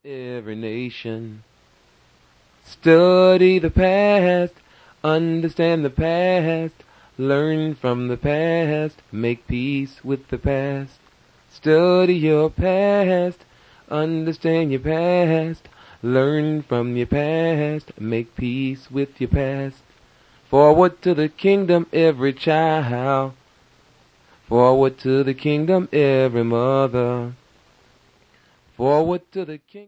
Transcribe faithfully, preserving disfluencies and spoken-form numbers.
every nation. Study the past, understand the past, learn from the past, make peace with the past. Study your past, understand your past, learn from your past, make peace with your past. Forward to the kingdom, every child. Forward to the kingdom, every mother. Forward to the kingdom.